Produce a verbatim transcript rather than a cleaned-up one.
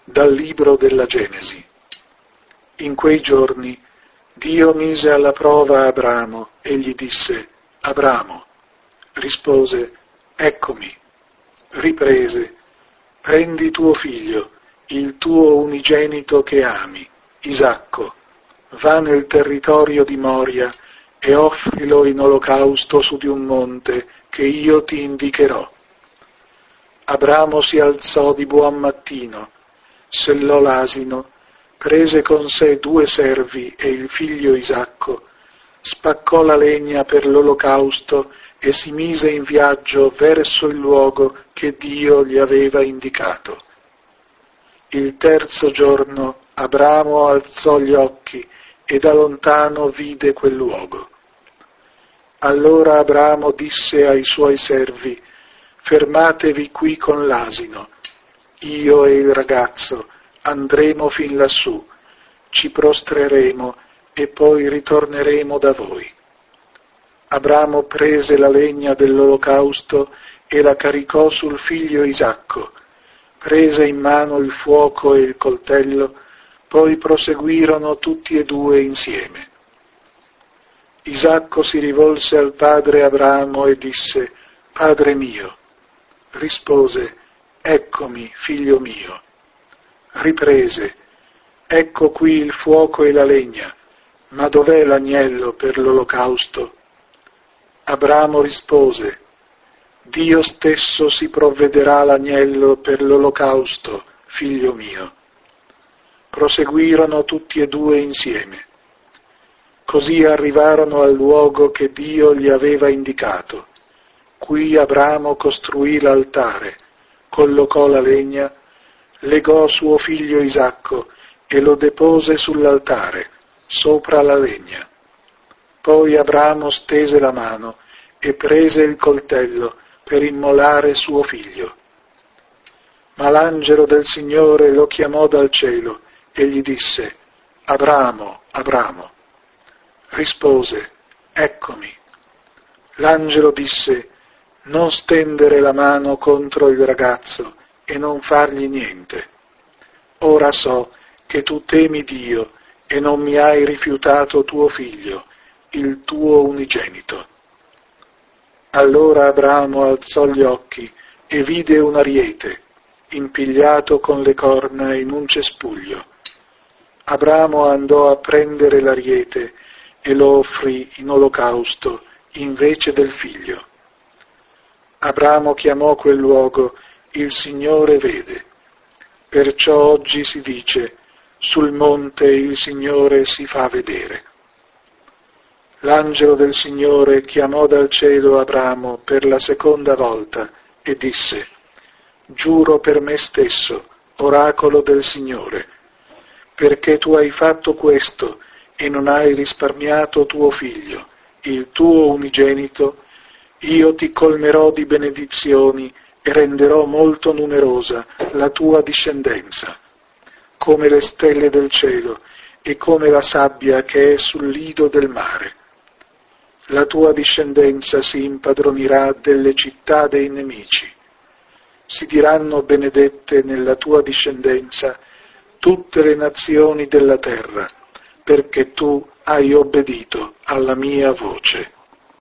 Dal libro della Genesi. In quei giorni Dio mise alla prova Abramo e gli disse: Abramo. Rispose: Eccomi. Riprese: Prendi tuo figlio, il tuo unigenito che ami, Isacco, va nel territorio di Moria e offrilo in olocausto su di un monte che io ti indicherò. Abramo si alzò di buon mattino, sellò l'asino, prese con sé due servi e il figlio Isacco, spaccò la legna per l'olocausto e si mise in viaggio verso il luogo che Dio gli aveva indicato. Il terzo giorno Abramo alzò gli occhi e da lontano vide quel luogo. Allora Abramo disse ai suoi servi: Fermatevi qui con l'asino. Io e il ragazzo andremo fin lassù, ci prostreremo e poi ritorneremo da voi. Abramo prese la legna dell'olocausto e la caricò sul figlio Isacco, prese in mano il fuoco e il coltello, poi proseguirono tutti e due insieme. Isacco si rivolse al padre Abramo e disse: Padre mio. Rispose: Eccomi, figlio mio. Riprese: Ecco qui il fuoco e la legna, ma dov'è l'agnello per l'olocausto? Abramo rispose: Dio stesso si provvederà l'agnello per l'olocausto, figlio mio. Proseguirono tutti e due insieme. Così arrivarono al luogo che Dio gli aveva indicato. Qui Abramo costruì l'altare, collocò la legna, legò suo figlio Isacco e lo depose sull'altare, sopra la legna. Poi Abramo stese la mano e prese il coltello per immolare suo figlio. Ma l'angelo del Signore lo chiamò dal cielo e gli disse: Abramo, Abramo. Rispose: Eccomi. L'angelo disse: Non stendere la mano contro il ragazzo e non fargli niente. Ora so che tu temi Dio e non mi hai rifiutato tuo figlio, il tuo unigenito. Allora Abramo alzò gli occhi e vide un ariete, impigliato con le corna in un cespuglio. Abramo andò a prendere l'ariete e lo offrì in olocausto invece del figlio. Abramo chiamò quel luogo Il Signore vede. Perciò oggi si dice: sul monte il Signore si fa vedere. L'angelo del Signore chiamò dal cielo Abramo per la seconda volta e disse: Giuro per me stesso, oracolo del Signore, perché tu hai fatto questo e non hai risparmiato tuo figlio, il tuo unigenito, io ti colmerò di benedizioni e renderò molto numerosa la tua discendenza, come le stelle del cielo e come la sabbia che è sul lido del mare. La tua discendenza si impadronirà delle città dei nemici. Si diranno benedette nella tua discendenza tutte le nazioni della terra, perché tu hai obbedito alla mia voce.